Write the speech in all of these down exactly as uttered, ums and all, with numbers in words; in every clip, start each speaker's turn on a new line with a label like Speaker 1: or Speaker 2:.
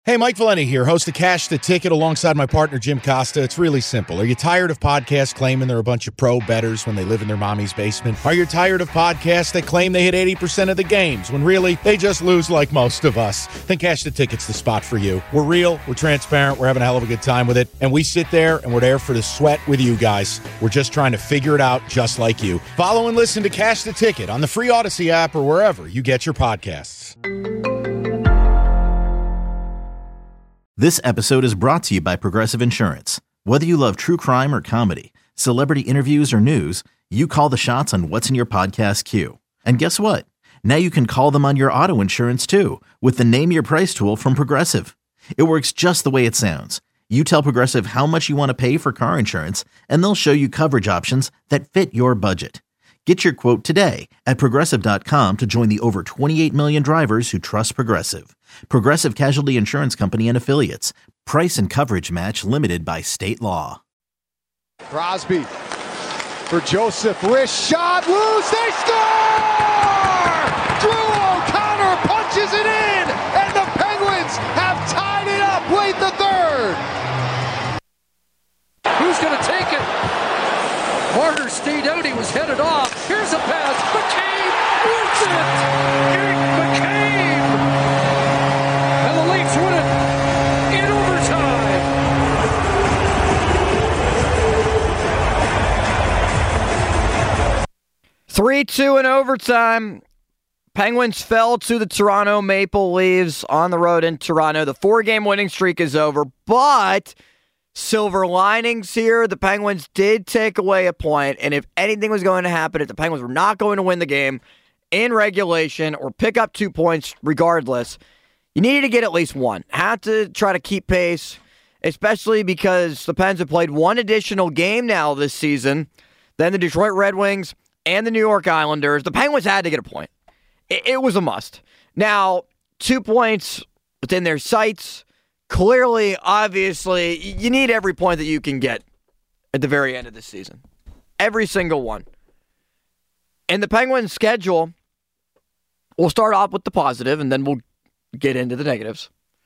Speaker 1: Hey, Mike Valenti here, host of Cash the Ticket alongside my partner, Jim Costa. It's really simple. Are you tired of podcasts claiming they're a bunch of pro bettors when they live in their mommy's basement? Are you tired of podcasts that claim they hit eighty percent of the games when really they just lose like most of us? Then Cash the Ticket's the spot for you. We're real, we're transparent, we're having a hell of a good time with it, and we sit there and we're there for the sweat with you guys. We're just trying to figure it out just like you. Follow and listen to Cash the Ticket on the free Odyssey app or wherever you get your podcasts.
Speaker 2: This episode is brought to you by Progressive Insurance. Whether you love true crime or comedy, celebrity interviews or news, you call the shots on what's in your podcast queue. And guess what? Now you can call them on your auto insurance too with the Name Your Price tool from Progressive. It works just the way it sounds. You tell Progressive how much you want to pay for car insurance, and they'll show you coverage options that fit your budget. Get your quote today at Progressive dot com to join the over twenty-eight million drivers who trust Progressive. Progressive Casualty Insurance Company and Affiliates. Price and coverage match limited by state law.
Speaker 3: Crosby for Joseph. Wrist shot. Loose. They score! Drew O'Connor punches it in, and the Penguins have tied it up late in the third.
Speaker 4: Who's going to take it? Marner stayed out. He was headed off. Here's a pass. McCabe wins it. Eric McCabe. And the Leafs win it in overtime.
Speaker 5: three two in overtime. Penguins fell to the Toronto Maple Leafs on the road in Toronto. The four-game winning streak is over, but silver linings here. The Penguins did take away a point, and if anything was going to happen, if the Penguins were not going to win the game in regulation or pick up two points regardless, you needed to get at least one. Had to try to keep pace, especially because the Pens have played one additional game now this season than the Detroit Red Wings and the New York Islanders. The Penguins had to get a point. It, it was a must. Now, two points within their sights. Clearly, obviously, you need every point that you can get at the very end of the season. Every single one. And the Penguins' schedule, we'll start off with the positive, and then we'll get into the negatives.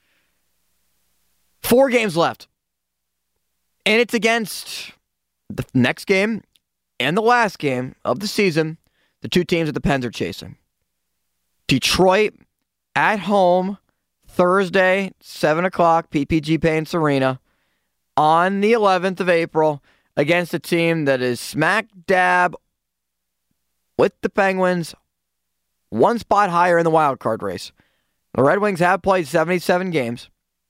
Speaker 5: Four games left. And it's against the next game and the last game of the season, the two teams that the Pens are chasing. Detroit at home, Thursday, seven o'clock, P P G Paints Arena, on the eleventh of April, against a team that is smack dab with the Penguins, one spot higher in the wild card race. The Red Wings have played seventy-seven games.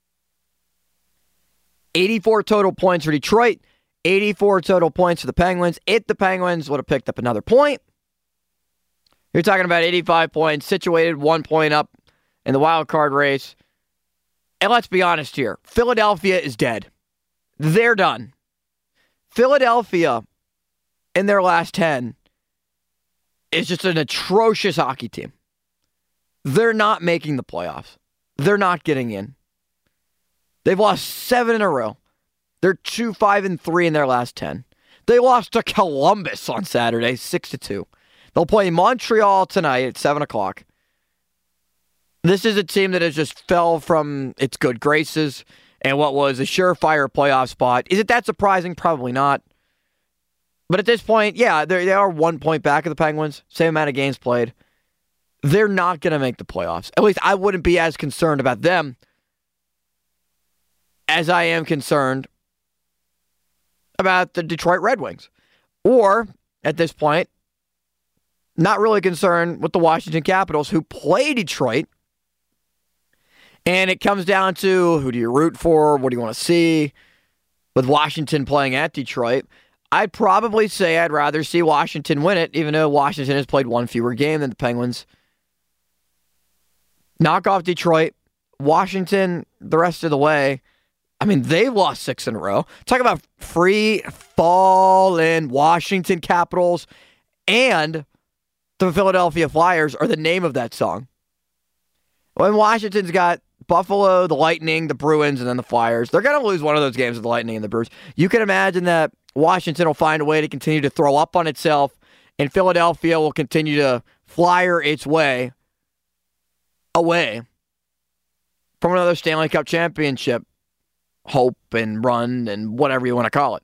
Speaker 5: eighty-four total points for Detroit, eighty-four total points for the Penguins. If the Penguins would have picked up another point, you're talking about eighty-five points, situated one point up in the wild card race. And let's be honest here. Philadelphia is dead. They're done. Philadelphia, in their last ten, is just an atrocious hockey team. They're not making the playoffs. They're not getting in. They've lost seven in a row. They're two, five, and three in their last ten. They lost to Columbus on Saturday, six to two. They'll play Montreal tonight at seven o'clock. This is a team that has just fell from its good graces and what was a surefire playoff spot. Is it that surprising? Probably not. But at this point, yeah, they are one point back of the Penguins. Same amount of games played. They're not going to make the playoffs. At least I wouldn't be as concerned about them as I am concerned about the Detroit Red Wings. Or, at this point, not really concerned with the Washington Capitals, who play Detroit. And it comes down to, who do you root for? What do you want to see? With Washington playing at Detroit, I'd probably say I'd rather see Washington win it, even though Washington has played one fewer game than the Penguins. Knock off Detroit. Washington, the rest of the way, I mean, they've lost six in a row. Talk about free falling Washington Capitals and the Philadelphia Flyers are the name of that song. When Washington's got Buffalo, the Lightning, the Bruins, and then the Flyers, they're going to lose one of those games with the Lightning and the Bruins. You can imagine that Washington will find a way to continue to throw up on itself, and Philadelphia will continue to flyer its way away from another Stanley Cup championship hope and run and whatever you want to call it.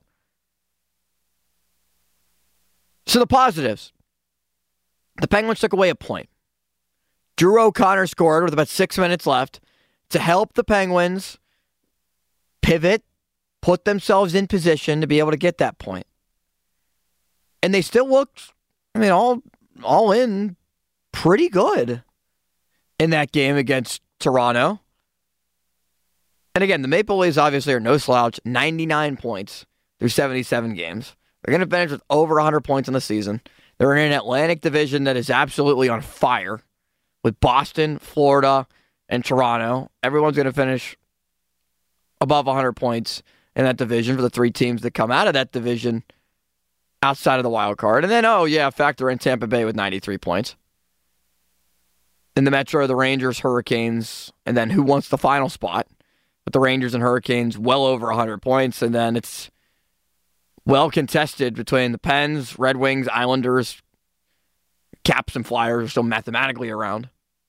Speaker 5: So the positives. The Penguins took away a point. Drew O'Connor scored with about six minutes left to help the Penguins pivot, put themselves in position to be able to get that point. And they still looked, I mean, all all in pretty good in that game against Toronto. And again, the Maple Leafs obviously are no slouch, ninety-nine points through seventy-seven games. They're going to finish with over one hundred points in the season. They're in an Atlantic division that is absolutely on fire with Boston, Florida, and Toronto. Everyone's going to finish above one hundred points in that division for the three teams that come out of that division outside of the wild card. And then, oh, yeah, factor in Tampa Bay with ninety-three points. In the Metro, the Rangers, Hurricanes, and then who wants the final spot? With the Rangers and Hurricanes well over one hundred points. And then it's well contested between the Pens, Red Wings, Islanders, Caps, and Flyers are still mathematically around.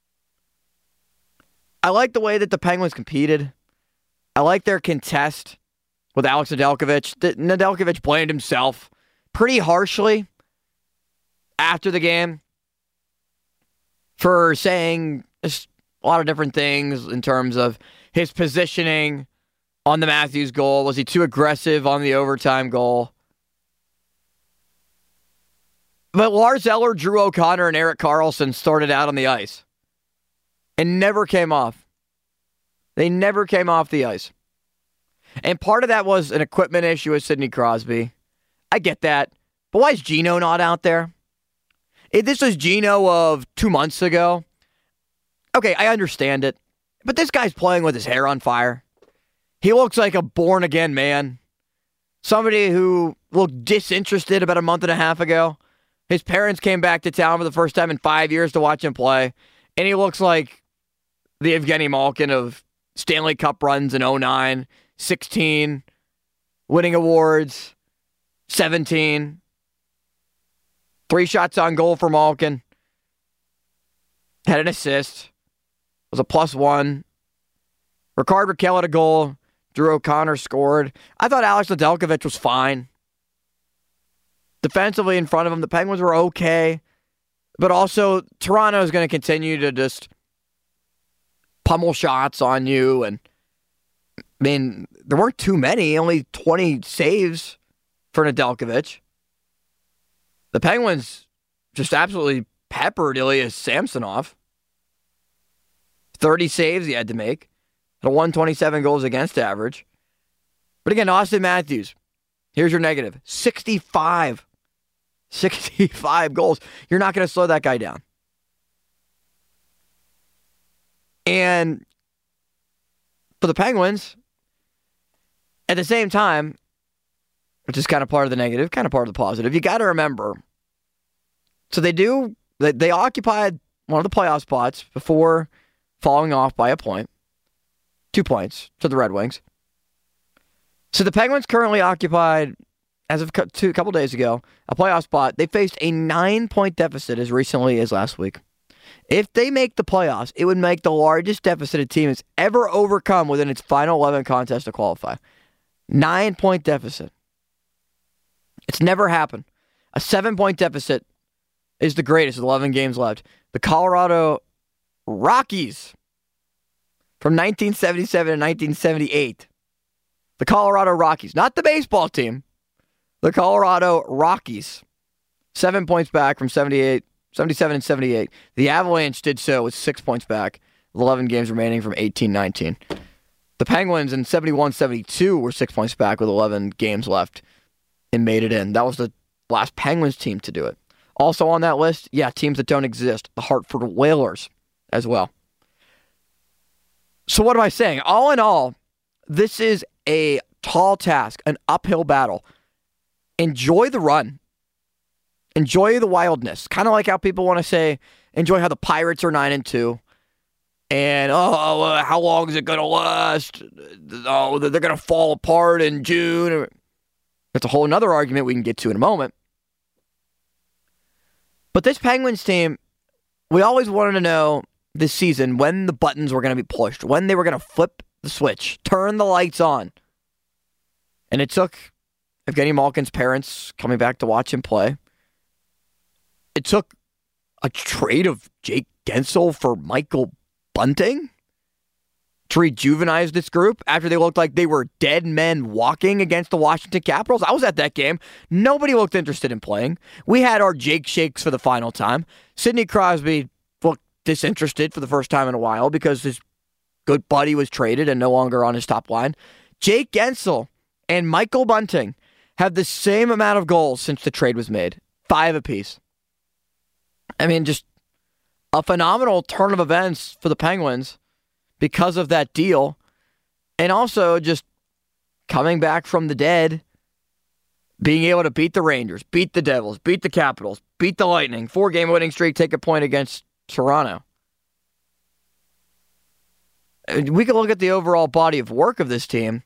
Speaker 5: I like the way that the Penguins competed. I like their contest with Alex Nedeljkovic. Nedeljkovic blamed himself pretty harshly after the game for saying a lot of different things in terms of his positioning on the Matthews goal. Was he too aggressive on the overtime goal? But Lars Eller, Drew O'Connor, and Erik Karlsson started out on the ice and never came off. They never came off the ice. And part of that was an equipment issue with Sidney Crosby. I get that. But why is Gino not out there? If this was Gino of two months ago, okay, I understand it. But this guy's playing with his hair on fire. He looks like a born-again man. Somebody who looked disinterested about a month and a half ago. His parents came back to town for the first time in five years to watch him play. And he looks like the Evgeny Malkin of Stanley Cup runs in oh nine, sixteen, winning awards, seventeen. Three shots on goal for Malkin. Had an assist. Was a plus one. Rickard Rakell had a goal. Drew O'Connor scored. I thought Alex Nedeljkovic was fine. Defensively in front of him, the Penguins were okay. But also, Toronto is going to continue to just pummel shots on you. And, I mean, there weren't too many. Only twenty saves for Nedeljkovic. The Penguins just absolutely peppered Ilya Samsonov. thirty saves he had to make. At a one twenty-seven goals against average. But again, Austin Matthews, here's your negative. sixty-five. sixty-five goals. You're not going to slow that guy down. And for the Penguins, at the same time, which is kind of part of the negative, kind of part of the positive, you got to remember, so they do, they, they occupied one of the playoff spots before falling off by a point. Two points to the Red Wings. So the Penguins currently occupied, as of two, a couple days ago, a playoff spot. They faced a nine-point deficit as recently as last week. If they make the playoffs, it would make the largest deficit a team has ever overcome within its final eleven contests to qualify. Nine-point deficit. It's never happened. A seven-point deficit is the greatest with eleven games left. The Colorado Rockies from nineteen seventy-seven to nineteen seventy-eight. The Colorado Rockies, not the baseball team. The Colorado Rockies. Seven points back from seventy-eight, seventy-seven and seventy-eight. The Avalanche did so with six points back, with eleven games remaining from eighteen nineteen. The Penguins in seventy-one seventy-two were six points back with eleven games left and made it in. That was the last Penguins team to do it. Also on that list, yeah, teams that don't exist. The Hartford Whalers as well. So what am I saying? All in all, this is a tall task, an uphill battle. Enjoy the run. Enjoy the wildness. Kind of like how people want to say, enjoy how the Pirates are nine and two. And, oh, uh, how long is it going to last? Oh, they're going to fall apart in June. That's a whole other argument we can get to in a moment. But this Penguins team, we always wanted to know, this season when the buttons were going to be pushed, when they were going to flip the switch, turn the lights on. And it took Evgeny Malkin's parents coming back to watch him play. It took a trade of Jake Guentzel for Michael Bunting to rejuvenize this group after they looked like they were dead men walking against the Washington Capitals. I was at that game. Nobody looked interested in playing. We had our Jake Shakes for the final time. Sidney Crosby looked disinterested for the first time in a while because his good buddy was traded and no longer on his top line. Jake Guentzel and Michael Bunting have the same amount of goals since the trade was made. Five apiece. I mean, just a phenomenal turn of events for the Penguins because of that deal. And also just coming back from the dead, being able to beat the Rangers, beat the Devils, beat the Capitals, beat the Lightning, four-game winning streak, take a point against Toronto. We can look at the overall body of work of this team,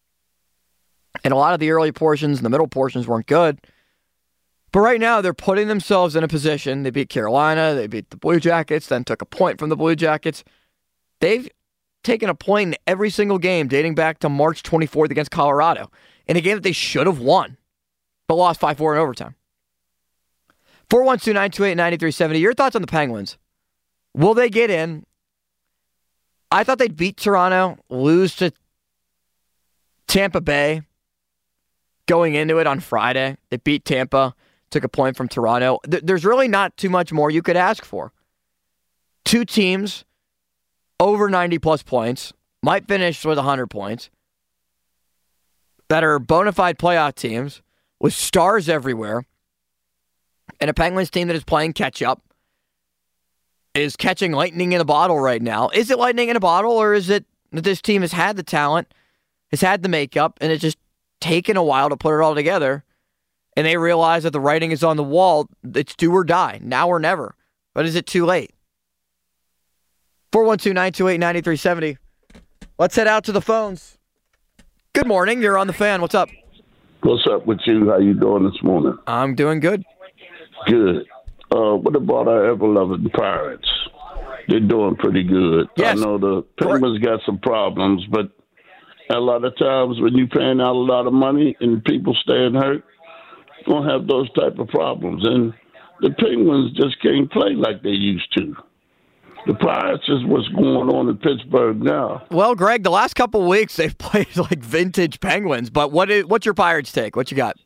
Speaker 5: and a lot of the early portions and the middle portions weren't good. But right now, they're putting themselves in a position. They beat Carolina, they beat the Blue Jackets, then took a point from the Blue Jackets. They've taken a point in every single game dating back to March twenty-fourth against Colorado, in a game that they should have won, but lost five four in overtime. four one two, nine two eight, nine three seven zero. Your thoughts on the Penguins? Will they get in? I thought they'd beat Toronto, lose to Tampa Bay going into it on Friday. They beat Tampa, took a point from Toronto. There's really not too much more you could ask for. Two teams over ninety plus points, might finish with one hundred points, that are bona fide playoff teams with stars everywhere, and a Penguins team that is playing catch up, is catching lightning in a bottle right now. Is it lightning in a bottle, or is it that this team has had the talent, has had the makeup, and it's just taken a while to put it all together, and they realize that the writing is on the wall, it's do or die, now or never. But is it too late? four one two, nine two eight, nine three seven zero. Let's head out to the phones. Good morning. You're on the Fan. What's up?
Speaker 6: What's up with you? How you doing this morning?
Speaker 5: I'm doing good.
Speaker 6: Good. Uh, what about our ever-loving Pirates? They're doing pretty good.
Speaker 5: Yes.
Speaker 6: I know the Penguins got some problems, but a lot of times when you're paying out a lot of money and people staying hurt, you're going to have those type of problems. And the Penguins just can't play like they used to. The Pirates is what's going on in Pittsburgh now.
Speaker 5: Well, Greg, the last couple of weeks they've played like vintage Penguins. But what is what's your Pirates take? What you got?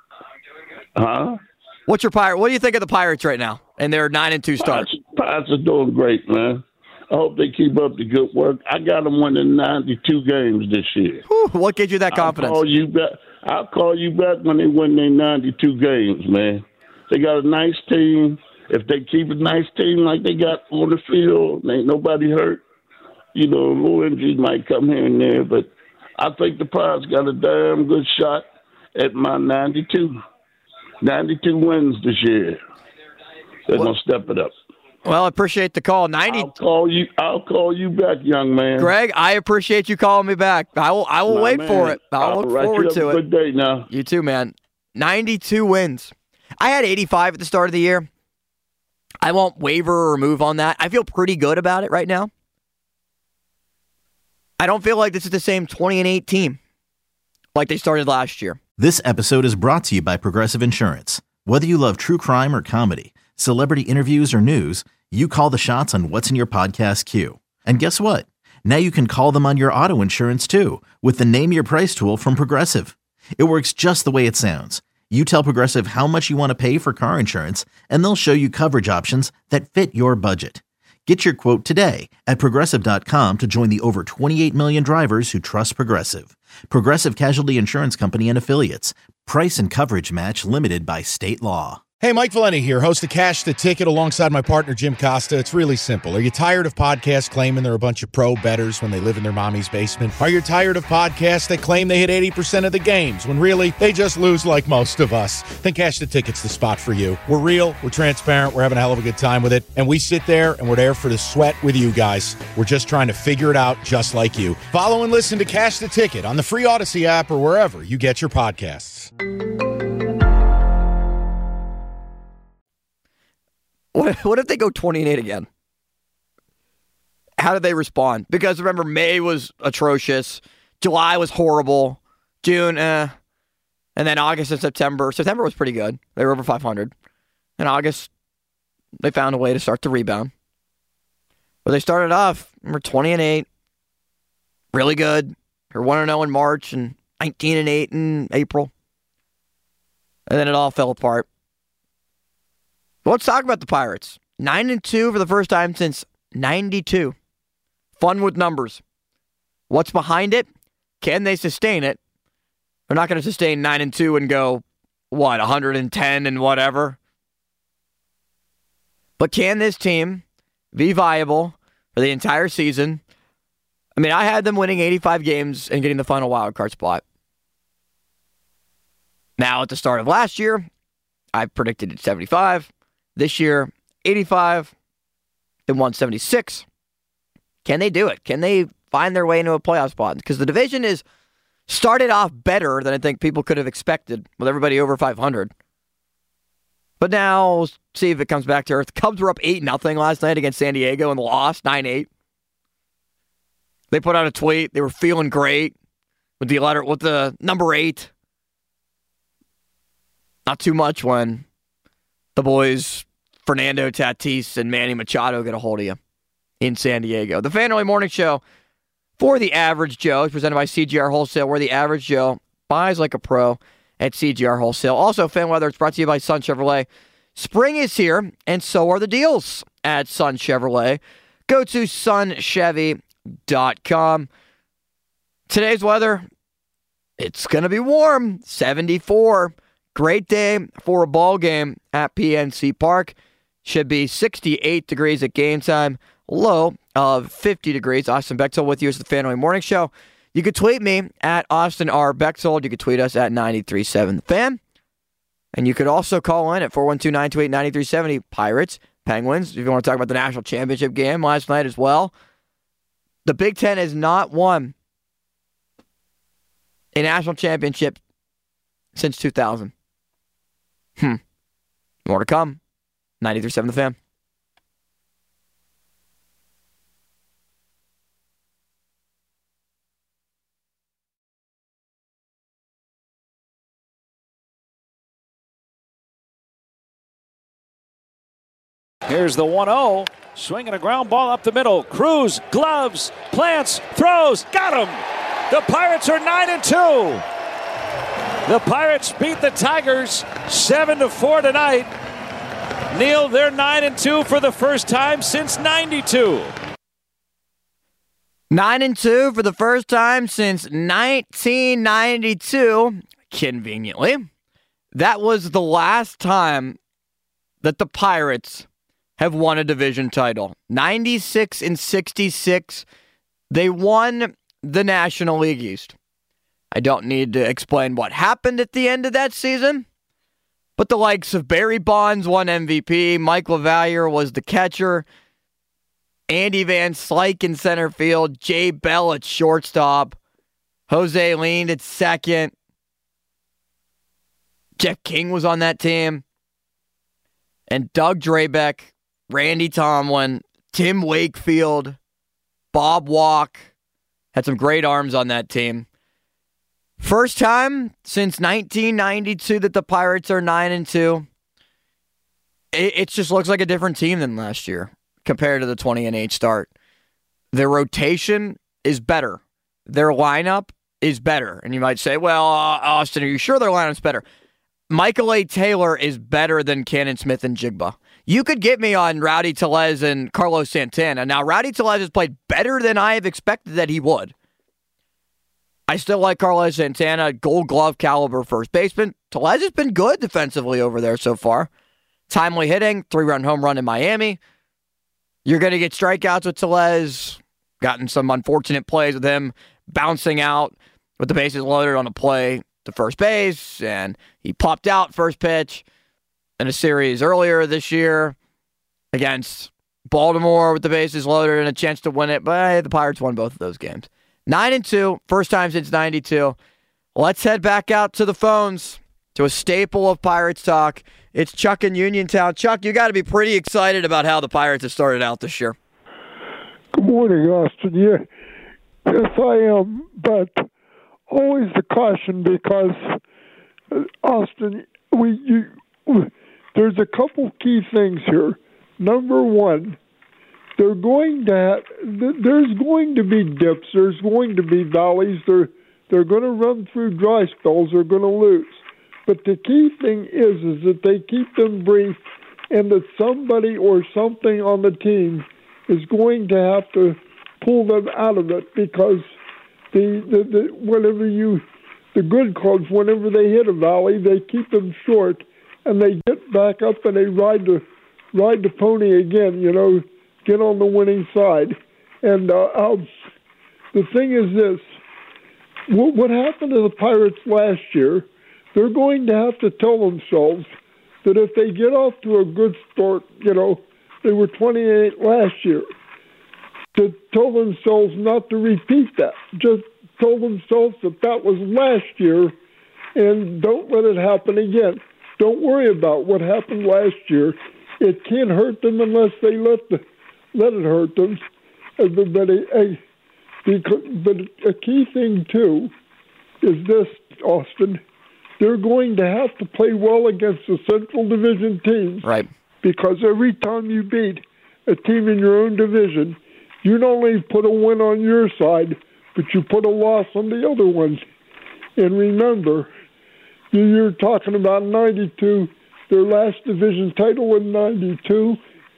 Speaker 6: Huh?
Speaker 5: What's your Pirate? What do you think of the Pirates right now? And their nine and two start.
Speaker 6: Pirates, Pirates are doing great, man. I hope they keep up the good work. I got them winning ninety-two games this year.
Speaker 5: Whew, what gives you that confidence?
Speaker 6: I'll call you back. I'll call you back when they win their ninety-two games, man. They got a nice team. If they keep a nice team like they got on the field, ain't nobody hurt. You know, a little injuries might come here and there, but I think the Pirates got a damn good shot at my ninety-two. ninety-two wins this year. They're
Speaker 5: well,
Speaker 6: gonna step it up.
Speaker 5: Well, I appreciate the call. ninety.
Speaker 6: I'll call you. I'll call you back, young man.
Speaker 5: Greg, I appreciate you calling me back. I will. I will
Speaker 6: My
Speaker 5: wait
Speaker 6: man.
Speaker 5: for it. I'll,
Speaker 6: I'll
Speaker 5: look
Speaker 6: write
Speaker 5: forward
Speaker 6: you up
Speaker 5: to
Speaker 6: a
Speaker 5: it.
Speaker 6: Good day now.
Speaker 5: You too, man. ninety-two wins. I had eighty-five at the start of the year. I won't waver or move on that. I feel pretty good about it right now. I don't feel like this is the same twenty and eight team like they started last year.
Speaker 2: This episode is brought to you by Progressive Insurance. Whether you love true crime or comedy, celebrity interviews or news, you call the shots on what's in your podcast queue. And guess what? Now you can call them on your auto insurance too with the Name Your Price tool from Progressive. It works just the way it sounds. You tell Progressive how much you want to pay for car insurance, and they'll show you coverage options that fit your budget. Get your quote today at Progressive dot com to join the over twenty-eight million drivers who trust Progressive. Progressive Casualty Insurance Company and Affiliates. Price and coverage match limited by state law.
Speaker 1: Hey, Mike Valenti here, host of Cash the Ticket alongside my partner, Jim Costa. It's really simple. Are you tired of podcasts claiming they're a bunch of pro bettors when they live in their mommy's basement? Are you tired of podcasts that claim they hit eighty percent of the games when really they just lose like most of us? Then Cash the Ticket's the spot for you. We're real, we're transparent, we're having a hell of a good time with it, and we sit there and we're there for the sweat with you guys. We're just trying to figure it out just like you. Follow and listen to Cash the Ticket on the free Odyssey app or wherever you get your podcasts.
Speaker 5: What, what if they go twenty and eight again? how did they respond? Because remember, May was atrocious. July was horrible. June, eh. And then August and September. September was pretty good. They were over five hundred. In August, they found a way to start to rebound. But they started off, remember, twenty and eight. Really good. They're one and oh in March and nineteen and eight in April. And then it all fell apart. But let's talk about the Pirates. nine and two for the first time since ninety-two. Fun with numbers. What's behind it? Can they sustain it? They're not going to sustain nine and two and go, what, one hundred ten and whatever. But can this team be viable for the entire season? I mean, I had them winning eighty-five games and getting the final wild card spot. Now, at the start of last year, I predicted it seventy-five. This year, eighty-five. They won seventy-six. Can they do it? Can they find their way into a playoff spot? Because the division is started off better than I think people could have expected with everybody over five hundred. But now, we'll see if it comes back to earth. The Cubs were up eight nothing last night against San Diego and lost nine eight. They put out a tweet. They were feeling great with the letter, with the number eight. Not too much when the boys Fernando Tatis and Manny Machado get a hold of you in San Diego. The Fan Only Morning Show for the Average Joe is presented by C G R Wholesale, where the average Joe buys like a pro at C G R Wholesale. Also, Fan Weather is brought to you by Sun Chevrolet. Spring is here, and so are the deals at Sun Chevrolet. Go to sun chevy dot com. Today's weather, it's going to be warm, seventy-four. Great day for a ball game at P N C Park. Should be sixty-eight degrees at game time, low of fifty degrees. Austin Bechtold with you as the Fan Only Morning Show. You could tweet me at Austin R. Bechtold. You could tweet us at nine three seven The Fan. And you could also call in at four one two, nine two eight, nine three seven zero. Pirates, Penguins, if you want to talk about the national championship game last night as well. The Big Ten has not won a national championship since two thousand. Hmm. More to come. nine three seven The Fan.
Speaker 7: Here's the one oh. Swinging a ground ball up the middle. Cruz, gloves, plants, throws. Got him! The Pirates are nine and two. The Pirates beat the Tigers seven to four tonight. Neil, they're nine and two for the first time since ninety-two.
Speaker 5: nine and two for the first time since nineteen ninety-two. Conveniently. That was the last time that the Pirates have won a division title. ninety-six and sixty-six. They won the National League East. I don't need to explain what happened at the end of that season, but the likes of Barry Bonds won M V P, Mike LaValliere was the catcher, Andy Van Slyke in center field, Jay Bell at shortstop, Jose Leaned at second, Jeff King was on that team, and Doug Drabeck, Randy Tomlin, Tim Wakefield, Bob Walk had some great arms on that team. First time since nineteen ninety-two that the Pirates are nine and two. It, it just looks like a different team than last year compared to the twenty and eight start. Their rotation is better. Their lineup is better. And you might say, well, uh, Austin, are you sure their lineup's better? Michael A. Taylor is better than Cannon Smith and Jigba. You could get me on Rowdy Tellez and Carlos Santana. Now, Rowdy Tellez has played better than I have expected that he would. I still like Carlos Santana, Gold Glove caliber first baseman. Tellez has been good defensively over there so far. Timely hitting, three-run home run in Miami. You're going to get strikeouts with Tellez. Gotten some unfortunate plays with him bouncing out with the bases loaded on a play to first base, and he popped out first pitch in a series earlier this year against Baltimore with the bases loaded and a chance to win it, but hey, the Pirates won both of those games. Nine and two, first time since ninety-two. Let's head back out to the phones to a staple of Pirates talk. It's Chuck in Uniontown. Chuck, you got to be pretty excited about how the Pirates have started out this year.
Speaker 8: Good morning, Austin. Yeah, yes, I am, but always the caution because uh, Austin, we you, there's a couple key things here. Number one, they're going to have, there's going to be dips, there's going to be valleys. They're they're going to run through dry spells. They're going to lose, but the key thing is is that they keep them brief, and that somebody or something on the team is going to have to pull them out of it, because the, the, the whenever you the good clubs, whenever they hit a valley, they keep them short and they get back up and they ride the ride the pony again. You know, get on the winning side. And uh, um, the thing is this: what, what happened to the Pirates last year? They're going to have to tell themselves that if they get off to a good start, you know. They were twenty-eight last year. To tell themselves not to repeat that. Just tell themselves that that was last year, and don't let it happen again. Don't worry about what happened last year. It can't hurt them unless they let the, let it hurt them. But a, but a key thing, too, is this, Austin. They're going to have to play well against the Central Division teams.
Speaker 5: Right. Because
Speaker 8: every time you beat a team in your own division, you not only put a win on your side, but you put a loss on the other ones. And remember, you're talking about ninety-two, their last division title in ninety-two.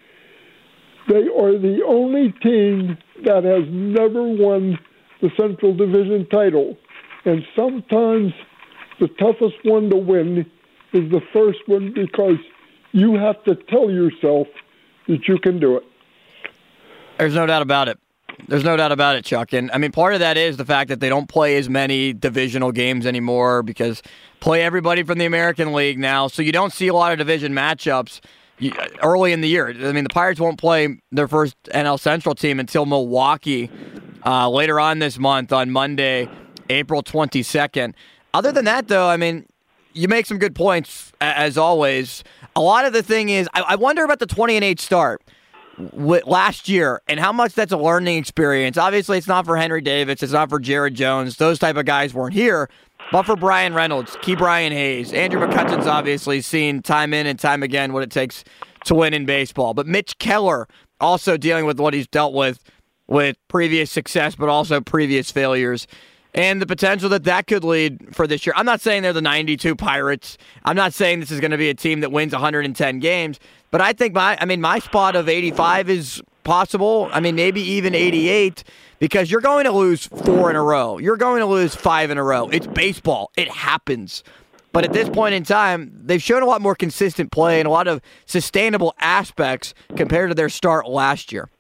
Speaker 8: They are the only team that has never won the Central Division title. And sometimes the toughest one to win is the first one, because you have to tell yourself that you can do it.
Speaker 5: There's no doubt about it. There's no doubt about it, Chuck. And, I mean, part of that is the fact that they don't play as many divisional games anymore, because play everybody from the American League now, so you don't see a lot of division matchups early in the year. I mean, the Pirates won't play their first N L Central team until Milwaukee uh, later on this month on Monday, April twenty-second. Other than that, though, I mean, you make some good points, as always. A lot of the thing is, I wonder about the twenty and eight start last year and how much that's a learning experience. Obviously, it's not for Henry Davis. It's not for Jared Jones. Those type of guys weren't here. But for Brian Reynolds, Key Brian Hayes, Andrew McCutcheon's obviously seen time in and time again what it takes to win in baseball. But Mitch Keller also dealing with what he's dealt with with previous success, but also previous failures. And the potential that that could lead for this year. I'm not saying they're the ninety-two Pirates. I'm not saying this is going to be a team that wins one hundred ten games. But I think my, I mean, my spot of eighty-five is possible. I mean, maybe even eighty-eight, because you're going to lose four in a row. You're going to lose five in a row. It's baseball. It happens. But at this point in time, they've shown a lot more consistent play and a lot of sustainable aspects compared to their start last year.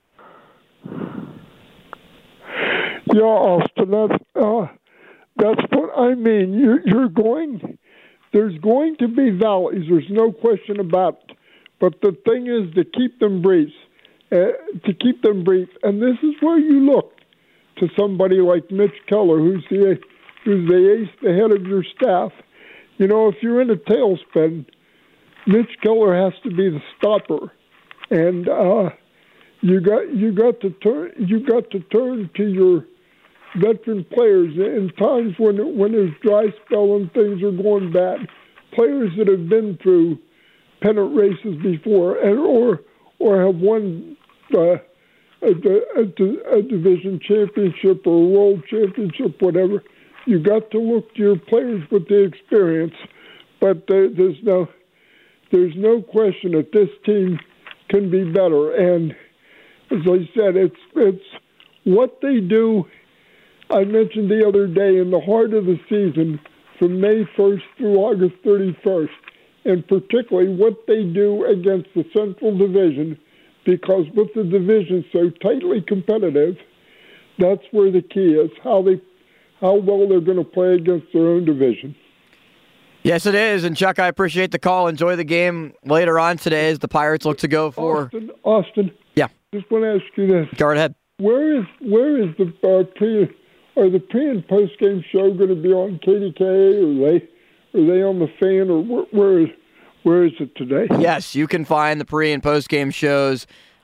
Speaker 8: Yeah, Austin, that's, uh, that's what I mean. You're, you're going, there's going to be valleys. There's no question about it. But the thing is to keep them brief, uh, to keep them brief. And this is where you look to somebody like Mitch Keller, who's the, who's the ace, the head of your staff. You know, if you're in a tailspin, Mitch Keller has to be the stopper. And uh, you got you got to turn you got to turn to your veteran players in times when when there's dry spell and things are going bad. Players that have been through pennant races before, and or or have won uh, a, a, a division championship or a world championship, whatever. You got to look to your players with the experience, but there, there's no there's no question that this team can be better. And as I said, it's it's what they do. I mentioned the other day, in the heart of the season, from May first through August thirty-first, and particularly what they do against the Central Division, because with the division so tightly competitive, that's where the key is, how they, how well they're going to play against their own division.
Speaker 5: Yes, it is. And, Chuck, I appreciate the call. Enjoy the game later on today as the Pirates look to go for...
Speaker 8: Austin, Austin.
Speaker 5: Yeah.
Speaker 8: Just want to ask you this.
Speaker 5: Go right ahead.
Speaker 8: Where is where is the uh, pre... Are the pre- and post-game show going to be on K D K A, or are they, are they on the Fan, or where, where, is, where is it today?
Speaker 5: Yes, you can find the pre- and post-game shows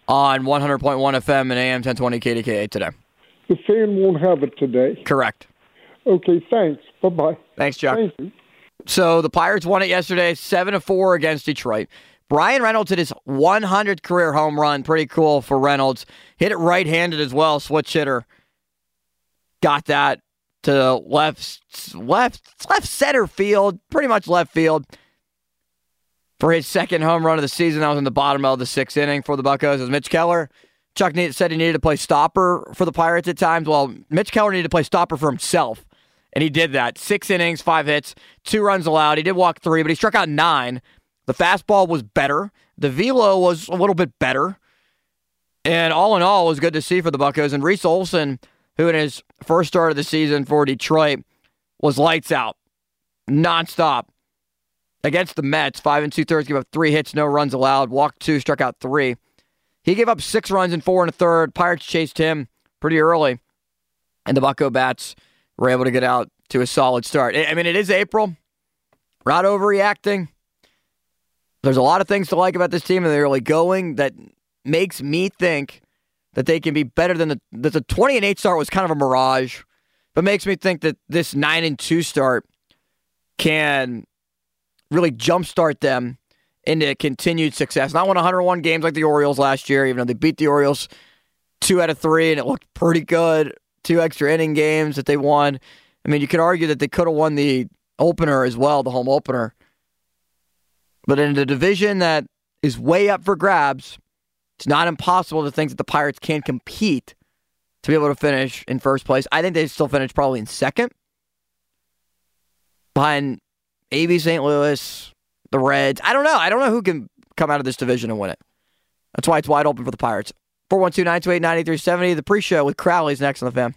Speaker 5: on one hundred point one F M and A M ten twenty K D K A today.
Speaker 8: The Fan won't have it today.
Speaker 5: Correct.
Speaker 8: Okay, thanks. Bye-bye.
Speaker 5: Thanks, Chuck.
Speaker 8: Thank you.
Speaker 5: So the Pirates won it yesterday, seven to four against Detroit. Brian Reynolds hit his one hundredth career home run. Pretty cool for Reynolds. Hit it right-handed as well, switch hitter. Got that to left, left, left center field, pretty much left field. For his second home run of the season, that was in the bottom of the sixth inning for the Buccos. It was Mitch Keller. Chuck need, said he needed to play stopper for the Pirates at times. Well, Mitch Keller needed to play stopper for himself, and he did that. Six innings, five hits, two runs allowed. He did walk three, but he struck out nine. The fastball was better. The velo was a little bit better. And all in all, it was good to see for the Buccos. And Reese Olson, who in his first start of the season for Detroit was lights out, nonstop. Against the Mets, five and two-thirds, gave up three hits, no runs allowed, walked two, struck out three. He gave up six runs in four and a third. Pirates chased him pretty early, and the Bucco Bats were able to get out to a solid start. I mean, it is April. We're not overreacting. There's a lot of things to like about this team, and they're really going that makes me think that they can be better than the, that the twenty and eight start was kind of a mirage, but makes me think that this nine and two start can really jumpstart them into continued success. Not won one hundred one games like the Orioles last year, even though they beat the Orioles two out of three, and it looked pretty good. Two extra inning games that they won. I mean, you could argue that they could have won the opener as well, the home opener. But in a division that is way up for grabs, it's not impossible to think that the Pirates can compete to be able to finish in first place. I think they still finish probably in second, behind A B Saint Louis, the Reds. I don't know. I don't know who can come out of this division and win it. That's why it's wide open for the Pirates. four one two, nine two eight, nine three seven zero. The pre-show with Crowley's next on the Fan.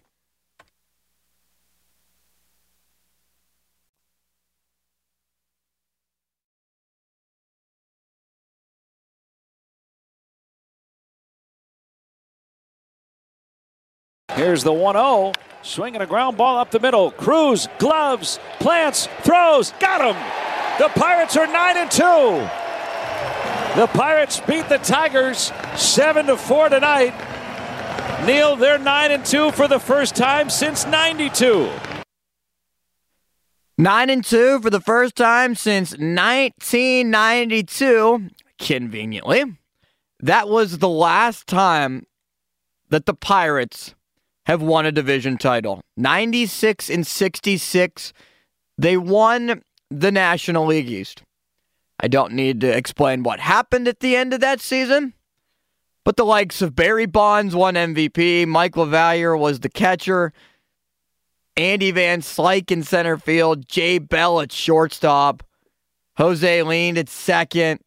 Speaker 7: Here's the one oh. Swinging a ground ball up the middle. Cruz, gloves, plants, throws. Got him! The Pirates are nine and two. The Pirates beat the Tigers seven to four tonight. Neil, they're nine and two for the first time since ninety-two.
Speaker 5: nine and two for the first time since nineteen ninety-two. Conveniently. That was the last time that the Pirates have won a division title. ninety-six and sixty-six. They won the National League East. I don't need to explain what happened at the end of that season, but the likes of Barry Bonds won M V P, Mike LaValliere was the catcher, Andy Van Slyke in center field, Jay Bell at shortstop, Jose Lean at second,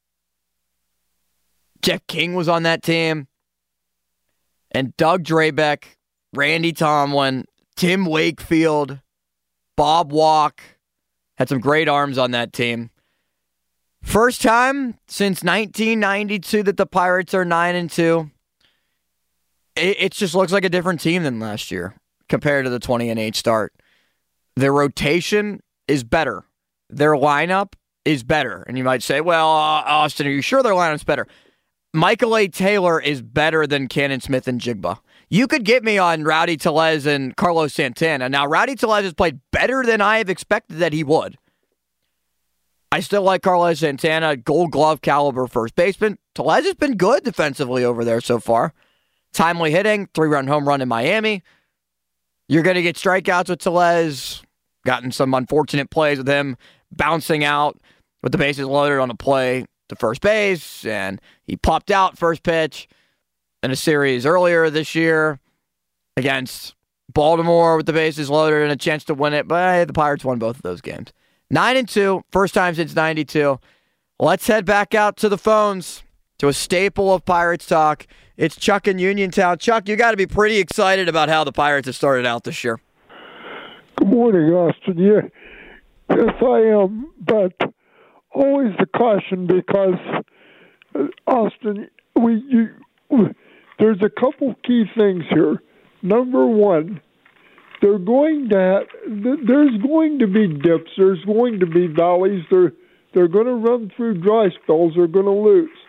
Speaker 5: Jeff King was on that team, and Doug Drabeck, Randy Tomlin, Tim Wakefield, Bob Walk, had some great arms on that team. First time since nineteen ninety-two that the Pirates are nine and two. It, it just looks like a different team than last year compared to the twenty and eight start. Their rotation is better. Their lineup is better. And you might say, well, uh, Austin, are you sure their lineup's better? Michael A. Taylor is better than Cannon Smith and Jigba. You could get me on Rowdy Tellez and Carlos Santana. Now, Rowdy Tellez has played better than I have expected that he would. I still like Carlos Santana, Gold Glove caliber first baseman. Tellez has been good defensively over there so far. Timely hitting, three-run home run in Miami. You're going to get strikeouts with Tellez. Gotten some unfortunate plays with him bouncing out with the bases loaded on a play to first base, and he popped out first pitch in a series earlier this year against Baltimore with the bases loaded and a chance to win it, but hey, the Pirates won both of those games. Nine and two, first time since ninety-two. Let's head back out to the phones to a staple of Pirates talk. It's Chuck in Uniontown. Chuck, you got to be pretty excited about how the Pirates have started out this year.
Speaker 8: Good morning, Austin. Yeah, yes, I am, but always the caution because uh, Austin, we you. There's a couple key things here. Number one, they're going to have, there's going to be dips. There's going to be valleys. They're they're going to run through dry spells. They're going to lose.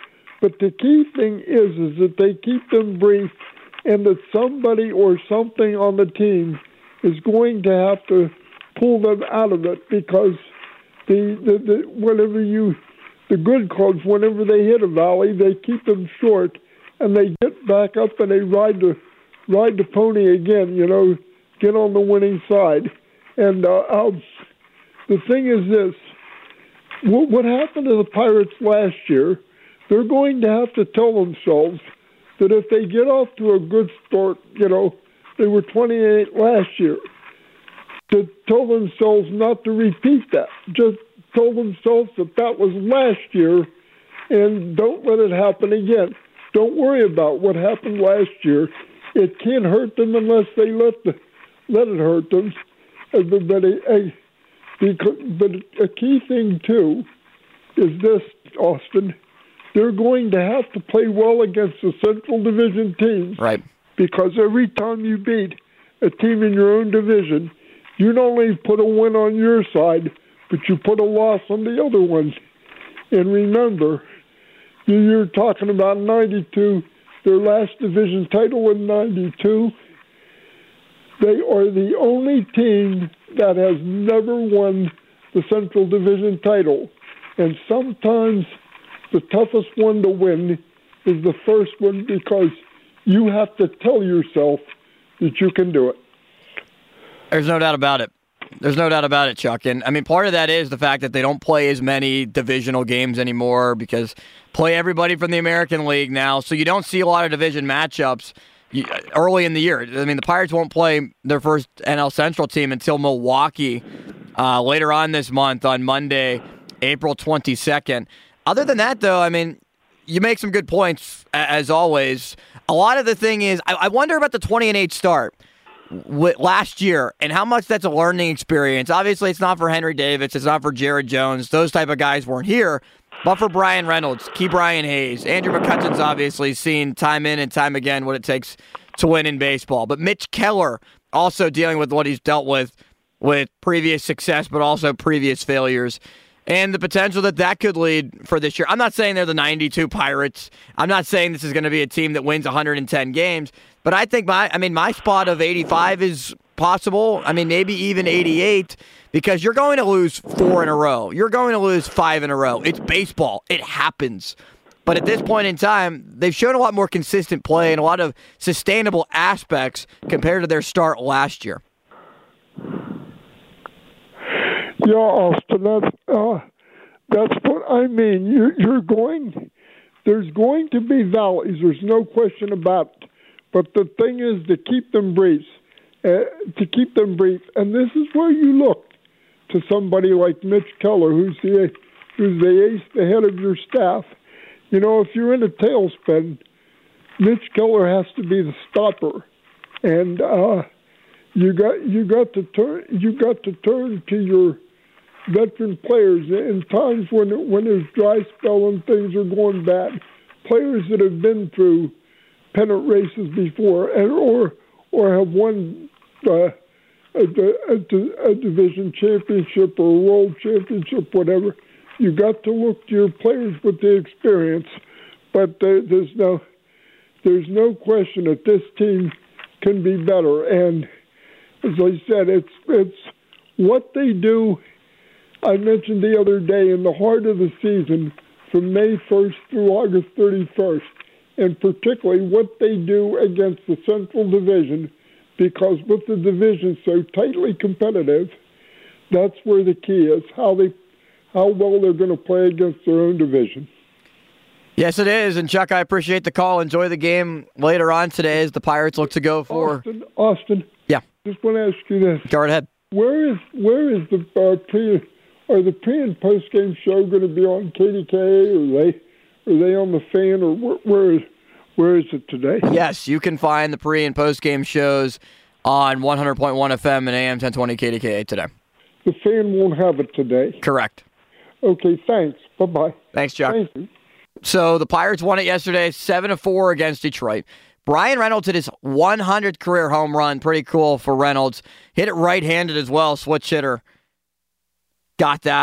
Speaker 8: But the key thing is, is that they keep them brief, and that somebody or something on the team is going to have to pull them out of it, because the, the, the whenever you, the good clubs, whenever they hit a valley, they keep them short, and they get back up and they ride the ride the pony again. You know, get on the winning side. And uh, um, the thing is this: what, what happened to the Pirates last year? They're going to have to tell themselves that if they get off to a good start, you know, they were twenty-eight last year, to tell themselves not to repeat that. Just tell themselves that that was last year, and don't let it happen again. Don't worry about what happened last year. It can't hurt them unless they let the, let it hurt them. But a, a, because, but a key thing, too, is this, Austin. They're going to have to play well against the Central Division teams.
Speaker 5: Right. Because
Speaker 8: every time you beat a team in your own division, you not only put a win on your side, but you put a loss on the other one. And remember, you're talking about ninety-two, their last division title in ninety-two. They are the only team that has never won the Central Division title. And sometimes the toughest one to win is the first one, because you have to tell yourself that you can do it.
Speaker 5: There's no doubt about it. There's no doubt about it, Chuck. And, I mean, part of that is the fact that they don't play as many divisional games anymore, because play everybody from the American League now, so you don't see a lot of division matchups early in the year. I mean, the Pirates won't play their first N L Central team until Milwaukee uh, later on this month on Monday, April twenty-second. Other than that, though, I mean, you make some good points, as always. A lot of the thing is, I, I wonder about the twenty and eight start last year and how much that's a learning experience. Obviously, it's not for Henry Davis. It's not for Jared Jones. Those type of guys weren't here. But for Brian Reynolds, Key Brian Hayes, Andrew McCutcheon's obviously seen time in and time again what it takes to win in baseball. But Mitch Keller also dealing with what he's dealt with with previous success, but also previous failures. And the potential that that could lead for this year. I'm not saying they're the ninety-two Pirates. I'm not saying this is going to be a team that wins one hundred ten games. But I think my, I mean, my spot of eighty-five is possible. I mean, maybe even eighty-eight, because you're going to lose four in a row. You're going to lose five in a row. It's baseball. It happens. But at this point in time, they've shown a lot more consistent play and a lot of sustainable aspects compared to their start last year.
Speaker 8: Yeah, Austin, that's, uh, that's what I mean. You're, you're going, there's going to be valleys. There's no question about it. But the thing is to keep them brief, uh, to keep them brief. And this is where you look to somebody like Mitch Keller, who's the, who's the ace, the head of your staff. You know, if you're in a tailspin, Mitch Keller has to be the stopper. And uh, you got you got to turn you got to turn to your veteran players in times when when there's dry spell and things are going bad. Players that have been through pennant races before, and or or have won uh, a, a, a division championship or a world championship, whatever. You got to look to your players with the experience, but there, there's no there's no question that this team can be better. And as I said, it's it's what they do. I mentioned the other day, in the heart of the season, from May first through August thirty-first, and particularly what they do against the Central Division, because with the division so tightly competitive, that's where the key is, how they, how well they're going to play against their own division.
Speaker 5: Yes, it is. And, Chuck, I appreciate the call. Enjoy the game later on today as the Pirates look to go for...
Speaker 8: Austin, Austin
Speaker 5: yeah.
Speaker 8: Just want to ask you this.
Speaker 5: Go right ahead.
Speaker 8: Where is, where is the uh, pre... Are the pre- and post-game show going to be on K D K A, or are they, are they on the Fan, or where, where is where is it today?
Speaker 5: Yes, you can find the pre- and post-game shows on one hundred point one F M and A M ten twenty K D K A today.
Speaker 8: The Fan won't have it today?
Speaker 5: Correct.
Speaker 8: Okay, thanks. Bye-bye.
Speaker 5: Thanks, Chuck.
Speaker 8: Thank you.
Speaker 5: So the Pirates won it yesterday, seven to four against Detroit. Brian Reynolds hit his one hundredth career home run. Pretty cool for Reynolds. Hit it right-handed as well, switch hitter. Got that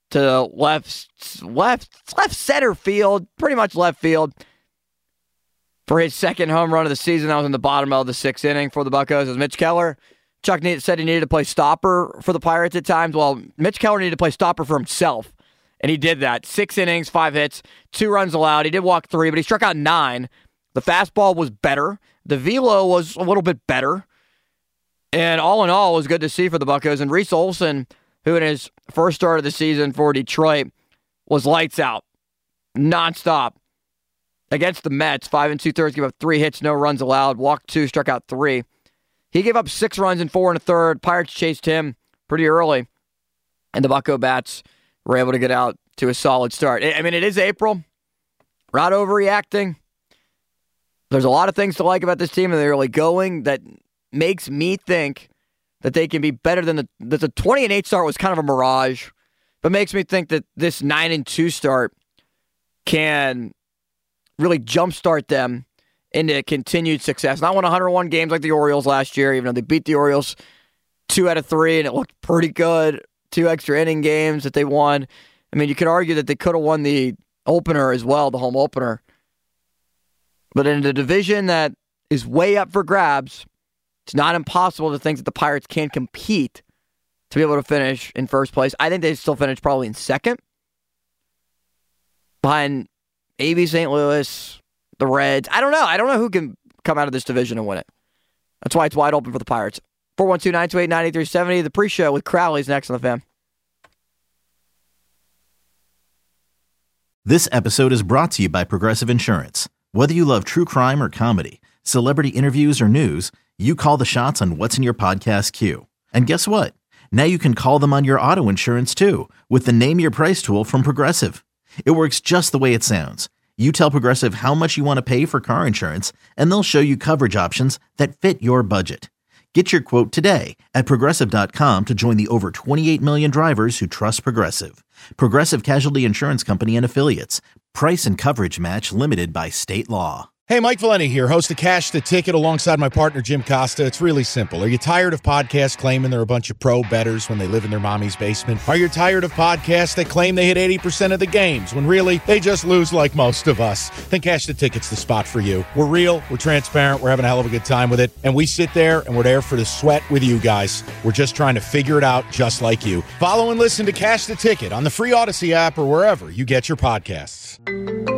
Speaker 5: to left, left, left center field, pretty much left field, for his second home run of the season. That was in the bottom of the sixth inning for the Buccos. As Mitch Keller, Chuck said he needed to play stopper for the Pirates at times. Well, Mitch Keller needed to play stopper for himself, and he did that. Six innings, five hits, two runs allowed. He did walk three, but he struck out nine. The fastball was better. The velo was a little bit better. And all in all, it was good to see for the Buccos. And Reese Olson, who in his first start of the season for Detroit was lights out, nonstop. Against the Mets, five and two-thirds, gave up three hits, no runs allowed, walked two, struck out three. He gave up six runs in four and a third. Pirates chased him pretty early, and the Bucco Bats were able to get out to a solid start. I mean, it is April. We're not overreacting. There's a lot of things to like about this team, and they're really going that makes me think that they can be better than the that the twenty and eight start was kind of a mirage, but makes me think that this nine and two start can really jumpstart them into continued success. Not win one hundred one games like the Orioles last year, even though they beat the Orioles two out of three, and it looked pretty good. Two extra inning games that they won. I mean, you could argue that they could have won the opener as well, the home opener. But in a division that is way up for grabs, it's not impossible to think that the Pirates can compete to be able to finish in first place. I think they still finish probably in second, behind A B Saint Louis, the Reds. I don't know. I don't know who can come out of this division and win it. That's why it's wide open for the Pirates. four one two, nine two eight, nine three seven zero. The pre-show with Crowley's next on the Fan.
Speaker 2: This episode is brought to you by Progressive Insurance. Whether you love true crime or comedy, celebrity interviews or news, you call the shots on what's in your podcast queue. And guess what? Now you can call them on your auto insurance too with the Name Your Price tool from Progressive. It works just the way it sounds. You tell Progressive how much you want to pay for car insurance, and they'll show you coverage options that fit your budget. Get your quote today at Progressive dot com to join the over twenty-eight million drivers who trust Progressive. Progressive Casualty Insurance Company and Affiliates. Price and coverage match limited by state law.
Speaker 1: Hey, Mike Valenti here, host of Cash the Ticket alongside my partner, Jim Costa. It's really simple. Are you tired of podcasts claiming they're a bunch of pro bettors when they live in their mommy's basement? Are you tired of podcasts that claim they hit eighty percent of the games when really they just lose like most of us? Then Cash the Ticket's the spot for you. We're real, we're transparent, we're having a hell of a good time with it, and we sit there and we're there for the sweat with you guys. We're just trying to figure it out just like you. Follow and listen to Cash the Ticket on the free Odyssey app or wherever you get your podcasts.